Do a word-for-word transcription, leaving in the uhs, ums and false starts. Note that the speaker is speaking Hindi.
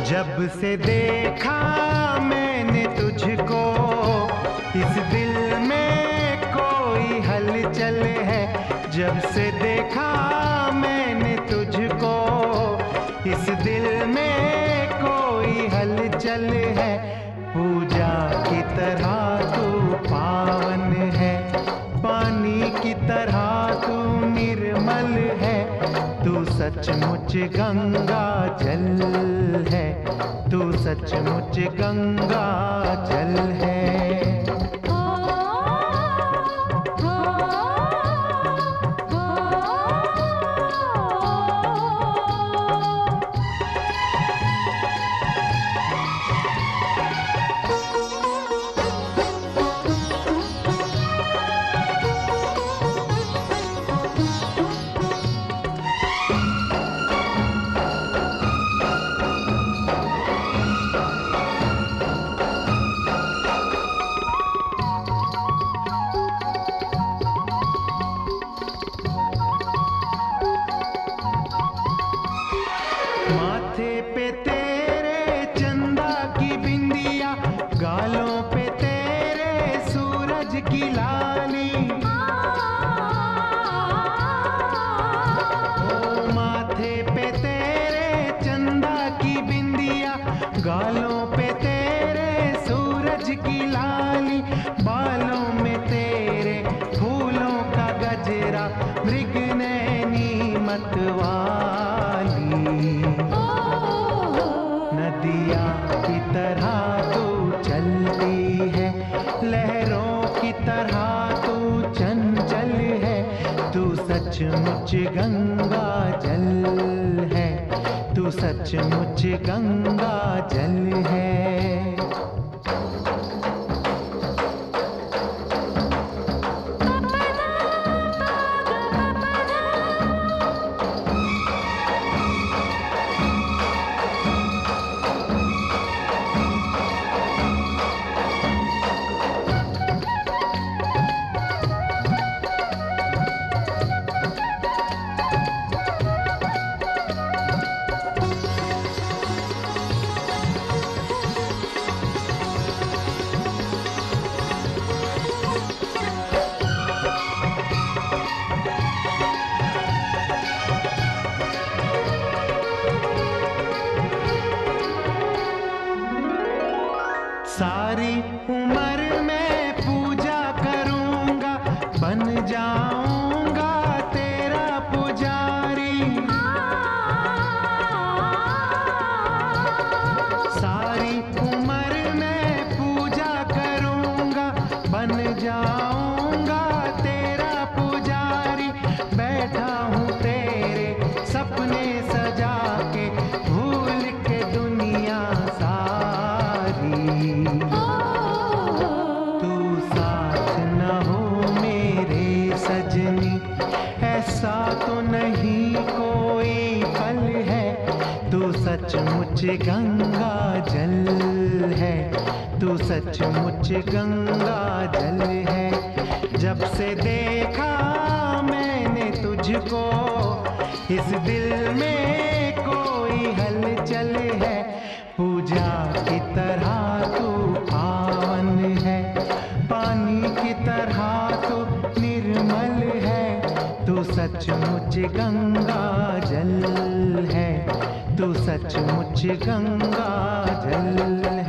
जब से देखा मैंने तुझको, इस दिल में कोई हलचल है। जब से देखा मैंने तुझको, इस दिल में कोई हलचल है। पूजा की तरह तू पावन है, पानी की तरह तू निर्मल है। तू सचमुच गंगा जल है, तू सचमुच गंगा जल है। माथे पे तेरे चंदा की बिंदिया, गालों पे तेरे सूरज की लाली। ओ माथे पे तेरे चंदा की बिंदिया, गालों पे तेरे सूरज की लाली। बालों में तेरे फूलों का गजरा, मृगनयनी मतवाली। नदिया की तरह तू चलती है, लहरों की तरह तू चंचल है। तू सचमुच गंगा जल है, तू सचमुच गंगा जल है। सारी उम्र मैं पूजा करूंगा, बन जाऊंगा तेरा पुजारी। सारी उम्र मैं पूजा करूंगा, बन जाऊंगा तेरा पुजारी। बैठा हूँ तेरे सपने सजा के, भूल के दुनिया सारी। तू साथ न हो मेरे सजनी, ऐसा तो नहीं कोई पल है। तू सचमुच गंगा जल है, तू सचमुच गंगा जल है। जब से देखा मैंने तुझको, इस दिल में कोई हलचल है। पूजा की तरह तू पावन है, पानी की तरह तू निर्मल है। तू सचमुच गंगा जल है, तू सचमुच गंगा जल है।